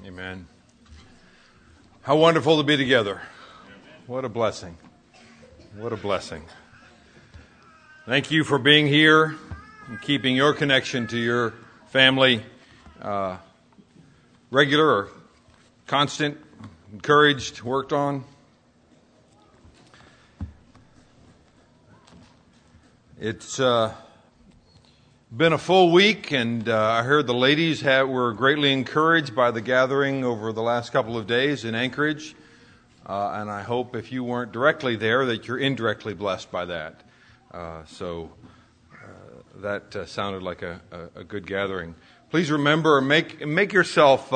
Amen. How wonderful to be together. What a blessing. What a blessing. Thank you for being here and keeping your connection to your family regular or constant, encouraged, worked on. It's been a full week, and I heard the ladies were greatly encouraged by the gathering over the last couple of days in Anchorage. And I hope if you weren't directly there that you're indirectly blessed by that. So that sounded like a good gathering. Please remember, make yourself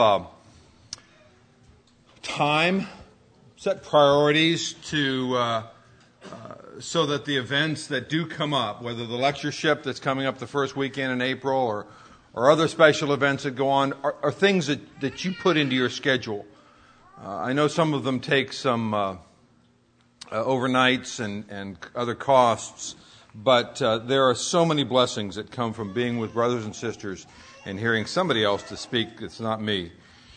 time, set priorities to so that the events that do come up, whether the lectureship that's coming up the first weekend in April or other special events that go on, are things that you put into your schedule. I know some of them take some overnights and other costs, but there are so many blessings that come from being with brothers and sisters and hearing somebody else to speak that's not me.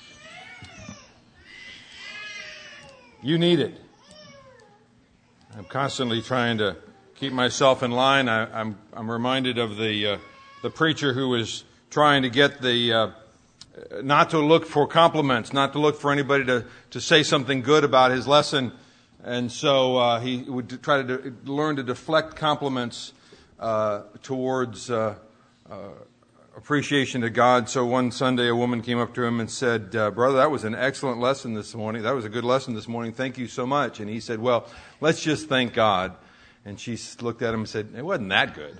You need it. I'm constantly trying to keep myself in line. I'm reminded of the preacher who was trying to get not to look for compliments, not to look for anybody to say something good about his lesson. And so he would try to learn to deflect compliments towards appreciation to God. So one Sunday a woman came up to him and said, "Brother, that was an excellent lesson this morning. That was a good lesson this morning. Thank you so much." And he said, "Well, let's just thank God." And she looked at him and said, "It wasn't that good."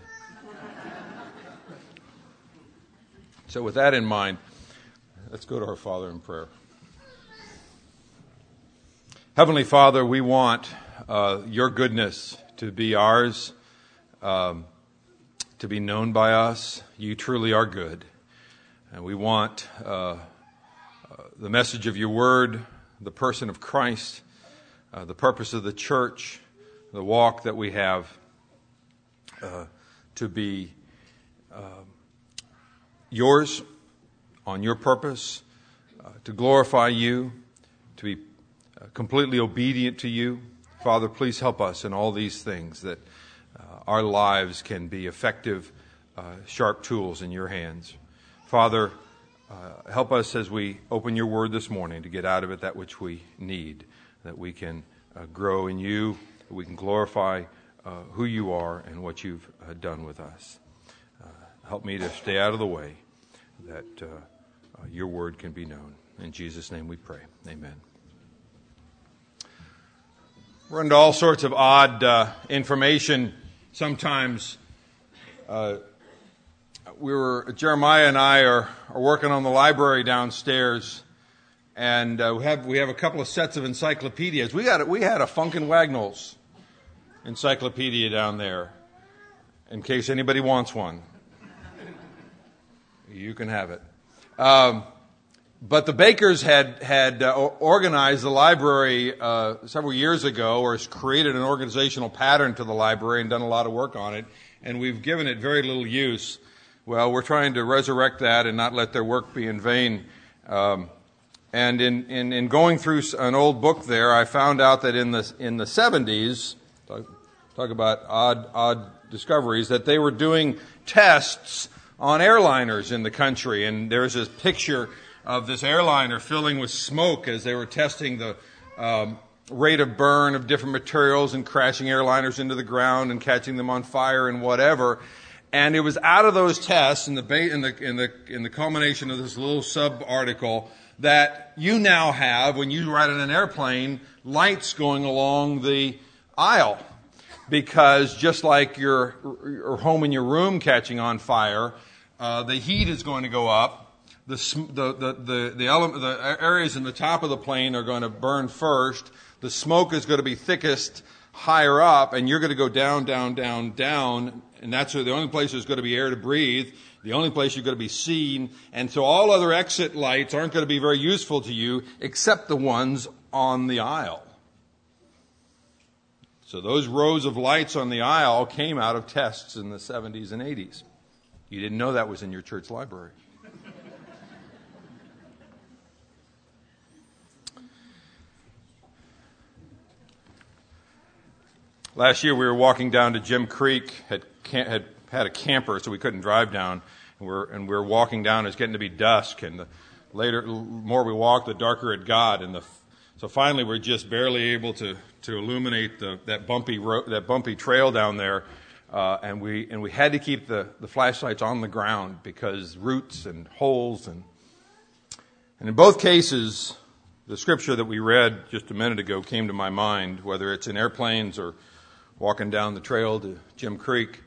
So with that in mind, let's go to our Father in prayer. Heavenly Father, we want your goodness to be ours, to be known by us. You truly are good. And we want the message of your word, the person of Christ, the purpose of the church, the walk that we have to be yours, on your purpose, to glorify you, to be completely obedient to you. Father, please help us in all these things, that our lives can be effective, sharp tools in your hands. Father, help us as we open your word this morning to get out of it that which we need, that we can grow in you, that we can glorify who you are and what you've done with us. Help me to stay out of the way, that your word can be known. In Jesus' name we pray. Amen. We're into all sorts of odd information. Sometimes Jeremiah and I are working on the library downstairs, and we have a couple of sets of encyclopedias. We had a Funkin' Wagnalls encyclopedia down there, in case anybody wants one. You can have it. But the Bakers had organized the library several years ago, or has created an organizational pattern to the library and done a lot of work on it, and we've given it very little use. Well, we're trying to resurrect that and not let their work be in vain. And in going through an old book there, I found out that in the 70s, talk about odd discoveries, that they were doing tests on airliners in the country, and there's this picture of this airliner filling with smoke as they were testing the rate of burn of different materials and crashing airliners into the ground and catching them on fire and whatever. And it was out of those tests, in the culmination of this little sub-article, that you now have, when you ride in an airplane, lights going along the aisle. Because just like your home in your room catching on fire, the heat is going to go up. The areas in the top of the plane are going to burn first. The smoke is going to be thickest higher up, and you're going to go down, down, down, down. And that's where the only place there's going to be air to breathe. The only place you're going to be seen. And so all other exit lights aren't going to be very useful to you, except the ones on the aisle. So those rows of lights on the aisle came out of tests in the 70s and 80s. You didn't know that was in your church library. Last year we were walking down to Jim Creek, had a camper, so we couldn't drive down. And we were walking down. It was getting to be dusk, and the more we walked, the darker it got. So finally, we're just barely able to illuminate that bumpy trail down there, and we had to keep the flashlights on the ground because roots and holes and in both cases, the scripture that we read just a minute ago came to my mind, whether it's in airplanes or walking down the trail to Jim Creek.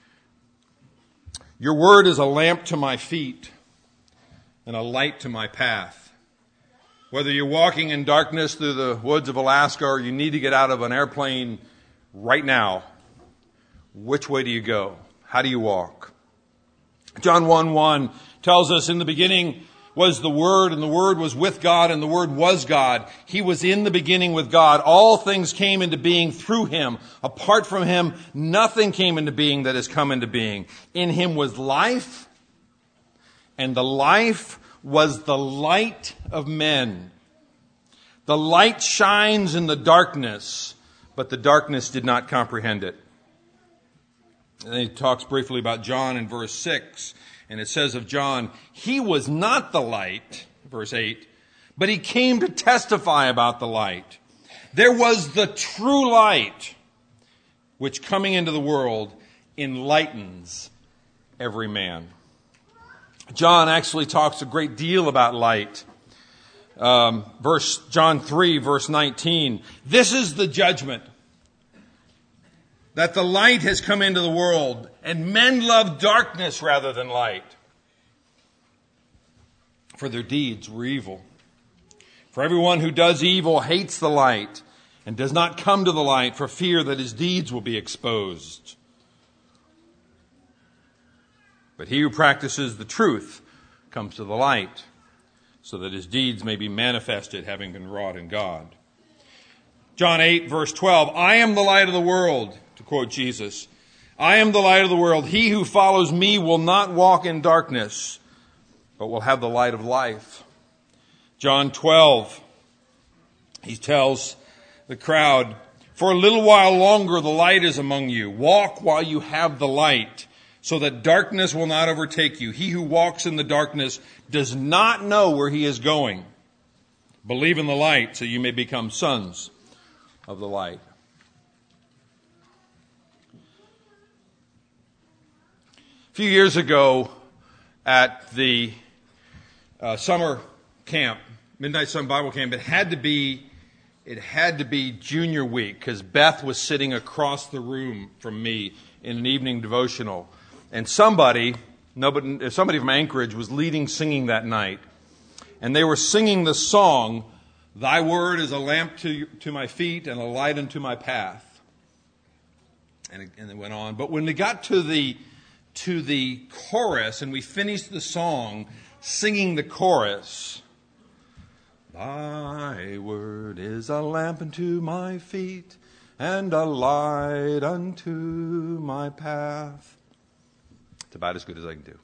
Your word is a lamp to my feet and a light to my path. Whether you're walking in darkness through the woods of Alaska or you need to get out of an airplane right now, which way do you go? How do you walk? John 1:1 tells us, in the beginning was the Word, and the Word was with God, and the Word was God. He was in the beginning with God. All things came into being through Him. Apart from Him, nothing came into being that has come into being. In Him was life, and the life was the light of men. The light shines in the darkness, but the darkness did not comprehend it. And then he talks briefly about John in verse 6. And it says of John, he was not the light, verse 8, but he came to testify about the light. There was the true light, which coming into the world enlightens every man. John actually talks a great deal about light. John 3, verse 19. This is the judgment, that the light has come into the world, and men love darkness rather than light, for their deeds were evil. For everyone who does evil hates the light, and does not come to the light for fear that his deeds will be exposed. But he who practices the truth comes to the light, so that his deeds may be manifested, having been wrought in God. John 8, verse 12, I am the light of the world. To quote Jesus, I am the light of the world. He who follows me will not walk in darkness, but will have the light of life. John 12, he tells the crowd, for a little while longer the light is among you. Walk while you have the light, so that darkness will not overtake you. He who walks in the darkness does not know where he is going. Believe in the light, so you may become sons of the light. A few years ago at the summer camp, Midnight Sun Bible Camp, it had to be junior week because Beth was sitting across the room from me in an evening devotional. And somebody from Anchorage was leading singing that night. And they were singing the song, Thy word is a lamp to my feet and a light unto my path. And it went on. But when we got to the chorus and we finished the song singing the chorus, Thy word is a lamp unto my feet and a light unto my path. It's about as good as I can do.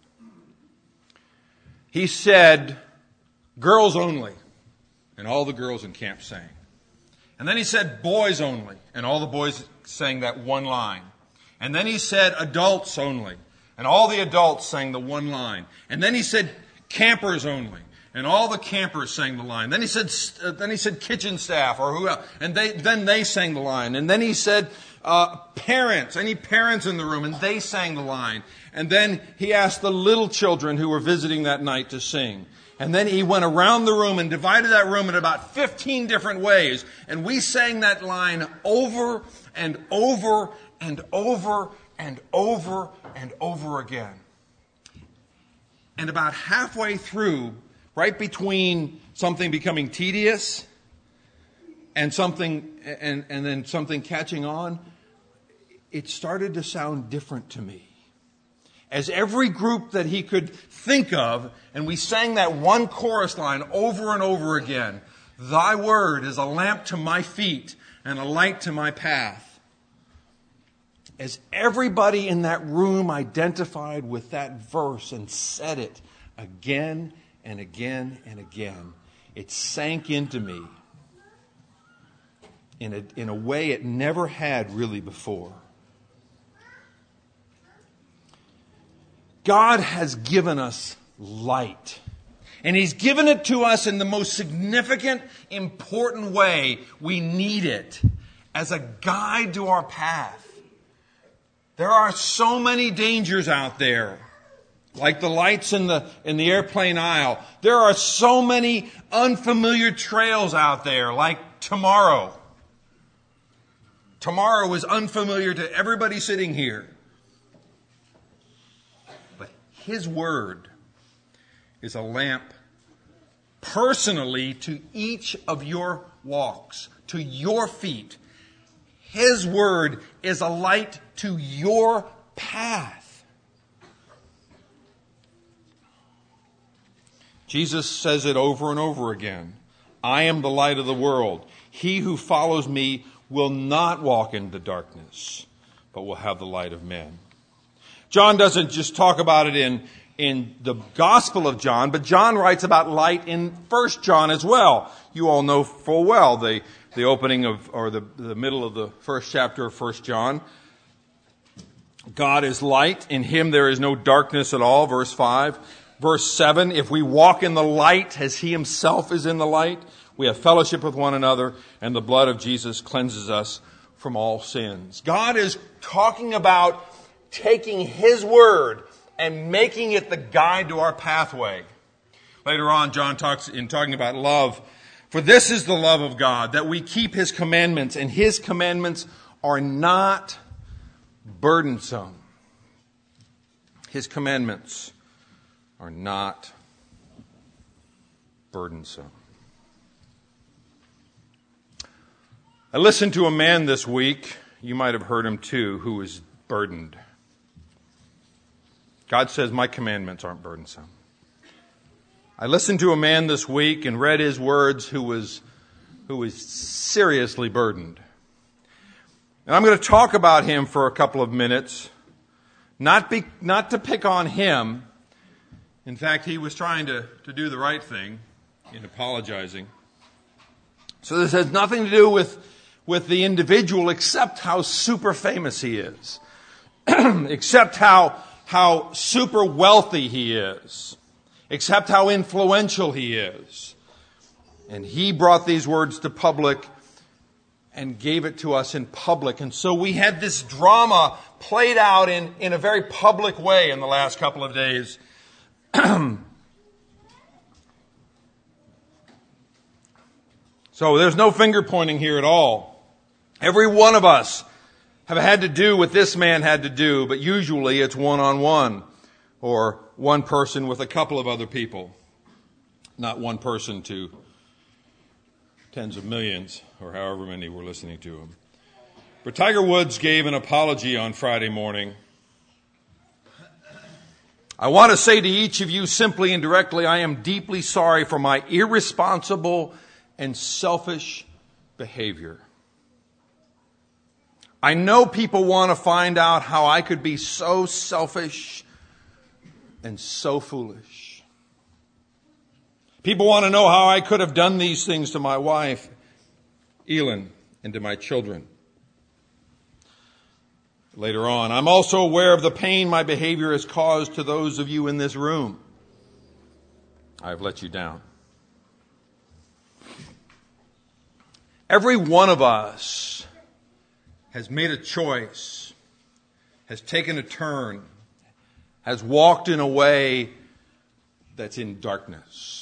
He said, girls only. And all the girls in camp sang. And then he said, boys only. And all the boys sang that one line. And then he said, adults only. And all the adults sang the one line. And then he said, campers only. And all the campers sang the line. Then he said kitchen staff or who else. And then they sang the line. And then he said, parents, any parents in the room, and they sang the line. And then he asked the little children who were visiting that night to sing. And then he went around the room and divided that room in about 15 different ways. And we sang that line over and over and over and over and over again. And about halfway through, right between something becoming tedious and then something catching on, it started to sound different to me. As every group that he could think of, and we sang that one chorus line over and over again, Thy word is a lamp to my feet and a light to my path. As everybody in that room identified with that verse and said it again and again and again, it sank into me. in a way it never had really before. God has given us light. And He's given it to us in the most significant, important way. We need it as a guide to our path. There are so many dangers out there, like the lights in the airplane aisle. There are so many unfamiliar trails out there, like tomorrow. Tomorrow is unfamiliar to everybody sitting here. But His Word is a lamp personally to each of your walks, to your feet. His Word is a light to your path. Jesus says it over and over again. I am the light of the world. He who follows me will not walk into darkness, but will have the light of men. John doesn't just talk about it in the Gospel of John, but John writes about light in 1 John as well. You all know full well the opening of, or the middle of the first chapter of 1 John. God is light. In Him there is no darkness at all. Verse 5. Verse 7, if we walk in the light as He Himself is in the light, we have fellowship with one another, and the blood of Jesus cleanses us from all sins. God is talking about taking His Word and making it the guide to our pathway. Later on, John talks in talking about love. For this is the love of God, that we keep His commandments, and His commandments are not burdensome. His commandments are not burdensome. I listened to a man this week, you might have heard him too, who was burdened. God says, my commandments aren't burdensome. I listened to a man this week and read his words who was seriously burdened. And I'm going to talk about him for a couple of minutes, not to pick on him. In fact, he was trying to do the right thing in apologizing. So this has nothing to do with the individual, except how super famous he is, except how super wealthy he is, except how influential he is. And he brought these words to public and gave it to us in public. And so we had this drama played out in a very public way in the last couple of days. So there's no finger pointing here at all. Every one of us have had to do what this man had to do, but usually it's one-on-one or one person with a couple of other people, not one person to tens of millions or however many were listening to him. But Tiger Woods gave an apology on Friday morning. I want to say to each of you simply and directly, I am deeply sorry for my irresponsible and selfish behavior. I know people want to find out how I could be so selfish and so foolish. People want to know how I could have done these things to my wife, Elin, and to my children. Later on, I'm also aware of the pain my behavior has caused to those of you in this room. I've let you down. Every one of us has made a choice, has taken a turn, has walked in a way that's in darkness.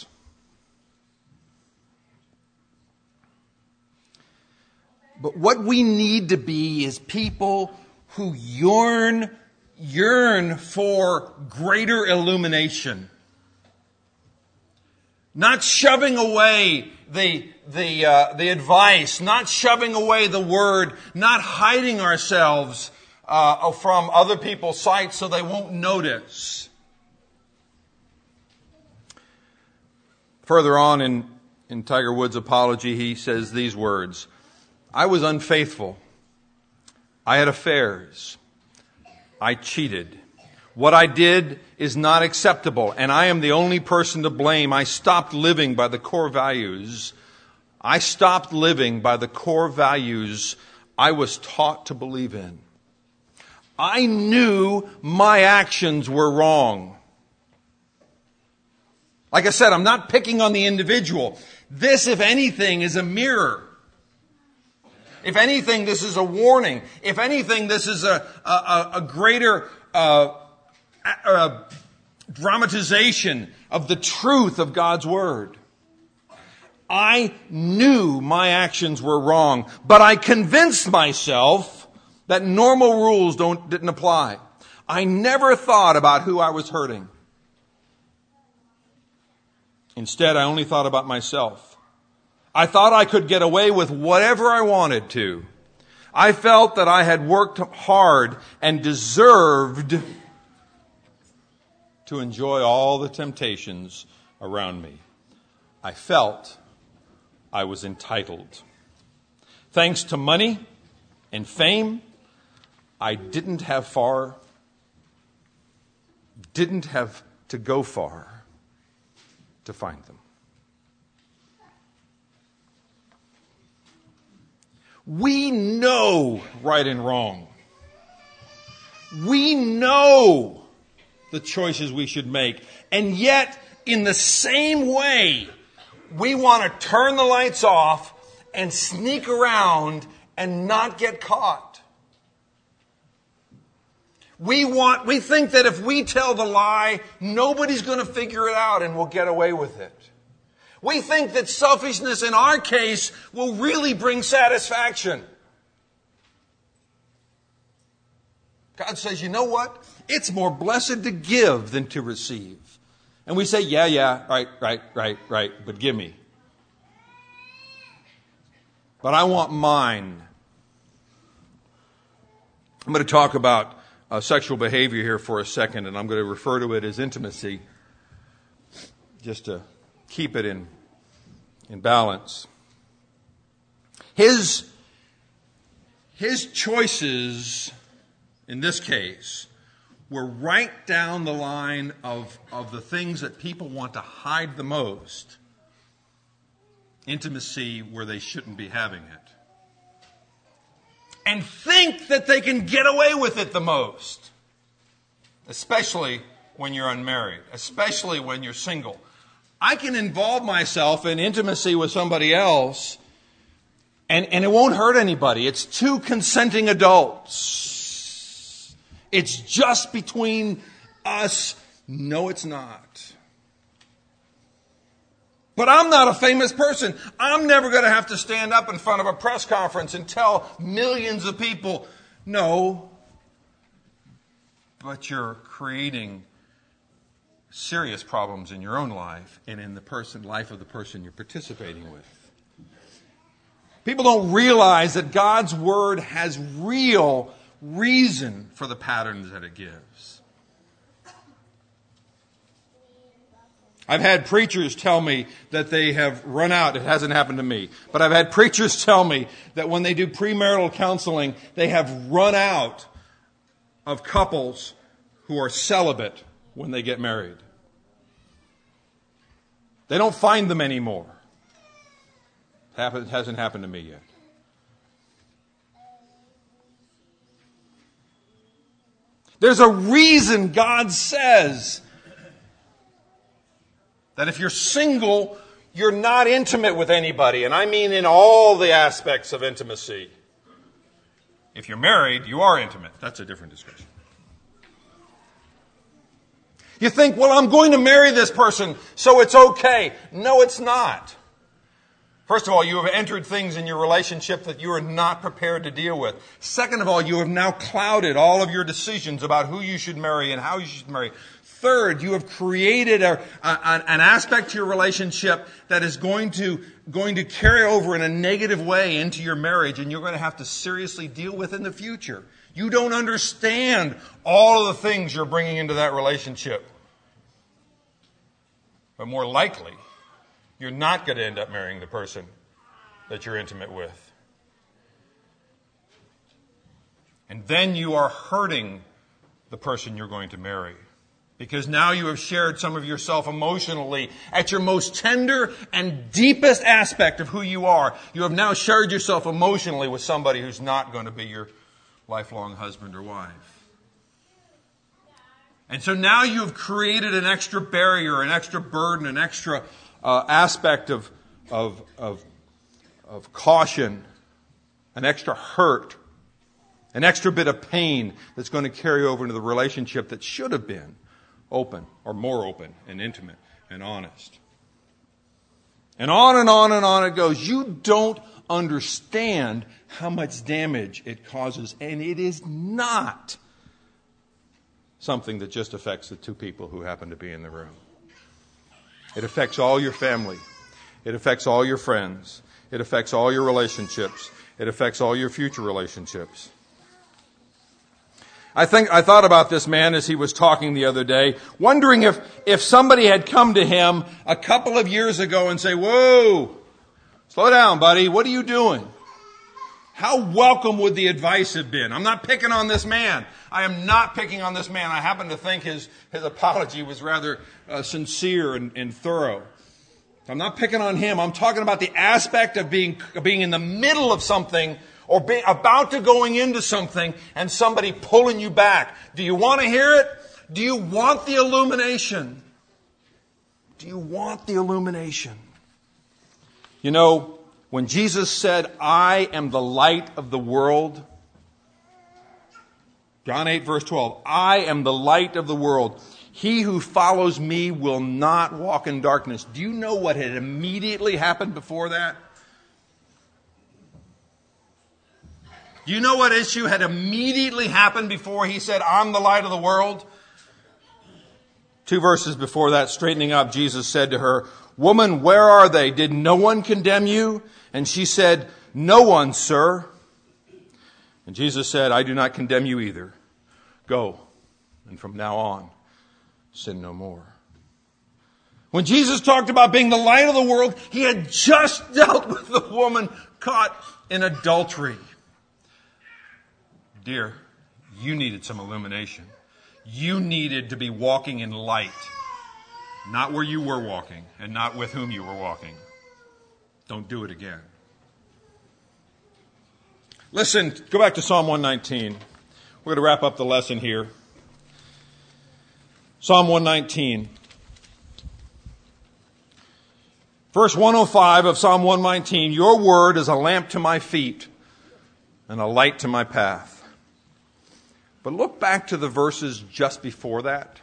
But what we need to be is people who yearn for greater illumination. Not shoving away the advice, not shoving away the word, not hiding ourselves from other people's sight so they won't notice. Further on in Tiger Woods' apology, he says these words, I was unfaithful. I had affairs. I cheated. What I did is not acceptable, and I am the only person to blame. I stopped living by the core values I stopped living by the core values I was taught to believe in. I knew my actions were wrong. Like I said, I'm not picking on the individual. This, if anything, is a mirror. If anything, this is a warning. If anything, this is a greater dramatization of the truth of God's Word. I knew my actions were wrong, but I convinced myself that normal rules didn't apply. I never thought about who I was hurting. Instead, I only thought about myself. I thought I could get away with whatever I wanted to. I felt that I had worked hard and deserved to enjoy all the temptations around me. I felt I was entitled. Thanks to money and fame, I didn't have to go far to find them. We know right and wrong. We know the choices we should make. And yet, in the same way, we want to turn the lights off and sneak around and not get caught. We think that if we tell the lie, nobody's going to figure it out and we'll get away with it. We think that selfishness in our case will really bring satisfaction. God says, you know what? It's more blessed to give than to receive. And we say, yeah, right, but give me. But I want mine. I'm going to talk about sexual behavior here for a second, and I'm going to refer to it as intimacy, just to keep it in balance. His choices, in this case, were right down the line of the things that people want to hide the most. Intimacy where they shouldn't be having it. And think that they can get away with it the most. Especially when you're unmarried. Especially when you're single. I can involve myself in intimacy with somebody else and it won't hurt anybody. It's two consenting adults. It's just between us. No, it's not. But I'm not a famous person. I'm never going to have to stand up in front of a press conference and tell millions of people, no. But you're creating serious problems in your own life and in the life of the person you're participating with. People don't realize that God's Word has real reason for the patterns that it gives. I've had preachers tell me that they have run out. It hasn't happened to me. But I've had preachers tell me that when they do premarital counseling, they have run out of couples who are celibate when they get married. They don't find them anymore. It hasn't happened to me yet. There's a reason God says that if you're single, you're not intimate with anybody. And I mean in all the aspects of intimacy. If you're married, you are intimate. That's a different discussion. You think, well, I'm going to marry this person, so it's okay. No, it's not. First of all, you have entered things in your relationship that you are not prepared to deal with. Second of all, you have now clouded all of your decisions about who you should marry and how you should marry. Third, you have created an aspect to your relationship that is going to carry over in a negative way into your marriage, and you're going to have to seriously deal with in the future. You don't understand all of the things you're bringing into that relationship. But more likely, you're not going to end up marrying the person that you're intimate with. And then you are hurting the person you're going to marry. Because now you have shared some of yourself emotionally at your most tender and deepest aspect of who you are. You have now shared yourself emotionally with somebody who's not going to be your lifelong husband or wife. And so now you have created an extra barrier, an extra burden, an extra aspect of caution, an extra hurt, an extra bit of pain that's going to carry over into the relationship that should have been open, or more open and intimate and honest. And on and on and on it goes. You don't understand how much damage it causes, and it is not something that just affects the two people who happen to be in the room. It affects all your family. It affects all your friends. It affects all your relationships. It affects all your future relationships. I thought about this man as he was talking the other day, wondering if somebody had come to him a couple of years ago and say, "Whoa, slow down, buddy. What are you doing?" How welcome would the advice have been? I'm not picking on this man. I am not picking on this man. I happen to think his apology was rather sincere and thorough. I'm not picking on him. I'm talking about the aspect of being in the middle of something, or being about to going into something and somebody pulling you back. Do you want to hear it? Do you want the illumination? Do you want the illumination? You know, when Jesus said, "I am the light of the world," John 8 verse 12, "I am the light of the world. He who follows me will not walk in darkness." Do you know what had immediately happened before that? Do you know what issue had immediately happened before he said, "I'm the light of the world"? 2 verses before that, straightening up, Jesus said to her, "Woman, where are they? Did no one condemn you?" And she said, "No one, sir." And Jesus said, "I do not condemn you either. Go, and from now on, sin no more." When Jesus talked about being the light of the world, he had just dealt with the woman caught in adultery. Dear, you needed some illumination. You needed to be walking in light. Not where you were walking and not with whom you were walking. Don't do it again. Listen, go back to Psalm 119. We're going to wrap up the lesson here. Psalm 119. Verse 105 of Psalm 119. "Your word is a lamp to my feet and a light to my path." But look back to the verses just before that.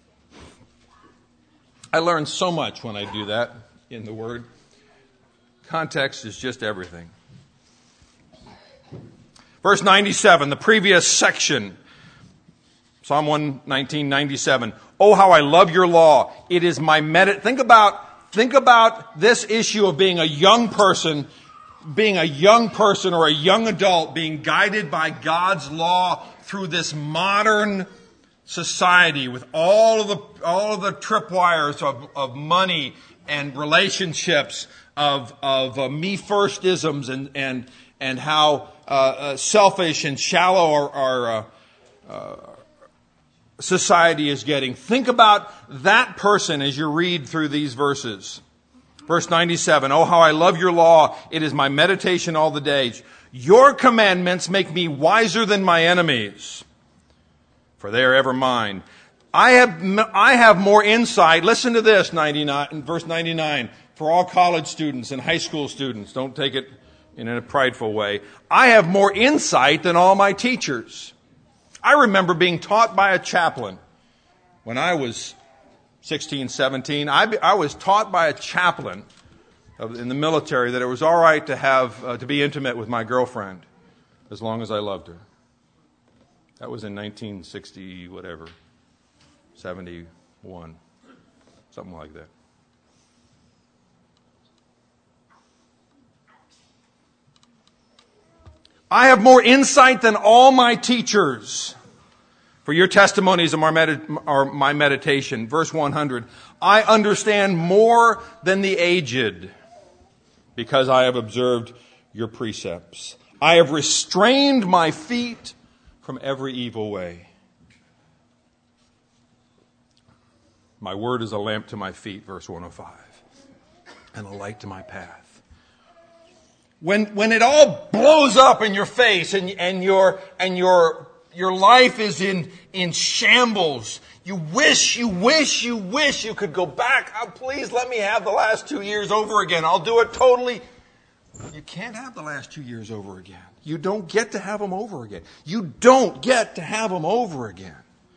I learn so much when I do that in the Word. Context is just everything. Verse 97, the previous section. Psalm 119, 97. "Oh, how I love your law. It is my Think about this issue of being a young person or a young adult being guided by God's law through this modern society with all of the tripwires of money and relationships, of me firstisms and how selfish and shallow our society is getting. Think about that person as you read through these verses. Verse 97, "Oh, how I love your law. It is my meditation all the days. Your commandments make me wiser than my enemies, for they are ever mine. I have more insight." Listen to this, verse 99, for all college students and high school students. Don't take it in a prideful way. "I have more insight than all my teachers." I remember being taught by a chaplain when I was 16, 17. I was taught by a chaplain in the military that it was all right to be intimate with my girlfriend as long as I loved her. That was in 1960, 71, something like that. "I have more insight than all my teachers, for your testimonies are my meditation." Verse 100, "I understand more than the aged, because I have observed your precepts. I have restrained my feet from every evil way." My word is a lamp to my feet, verse 105, and a light to my path. When it all blows up in your face and your life is in shambles, you wish you could go back. Oh, please let me have the last 2 years over again. I'll do it totally. You can't have the last 2 years over again. You don't get to have them over again. You don't get to have them over again.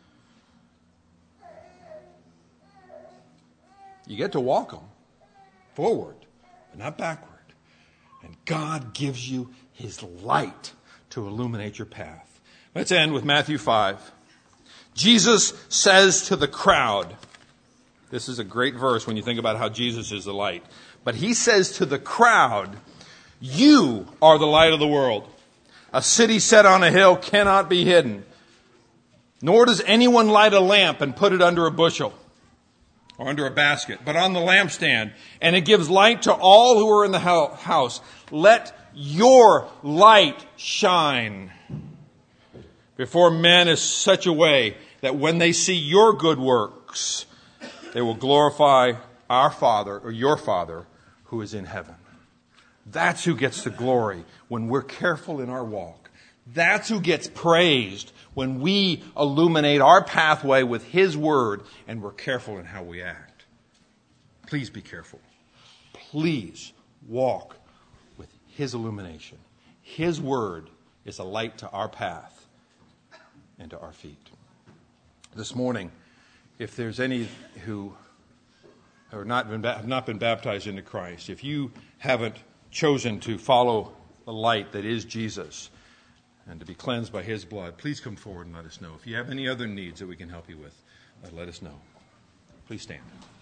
You get to walk them forward, but not backward. And God gives you His light to illuminate your path. Let's end with Matthew 5. Jesus says to the crowd, this is a great verse when you think about how Jesus is the light. But He says to the crowd, you are the light of the world. A city set on a hill cannot be hidden. Nor does anyone light a lamp and put it under a bushel or under a basket, but on the lampstand. And it gives light to all who are in the house. Let your light shine before men in such a way that when they see your good works, they will glorify our Father, or your Father, who is in heaven. That's who gets the glory when we're careful in our walk. That's who gets praised when we illuminate our pathway with His Word and we're careful in how we act. Please be careful. Please walk with His illumination. His Word is a light to our path and to our feet. This morning, if there's any who have not been baptized into Christ, if you haven't chosen to follow the light that is Jesus and to be cleansed by His blood, please come forward and let us know. If you have any other needs that we can help you with, let us know. Please stand.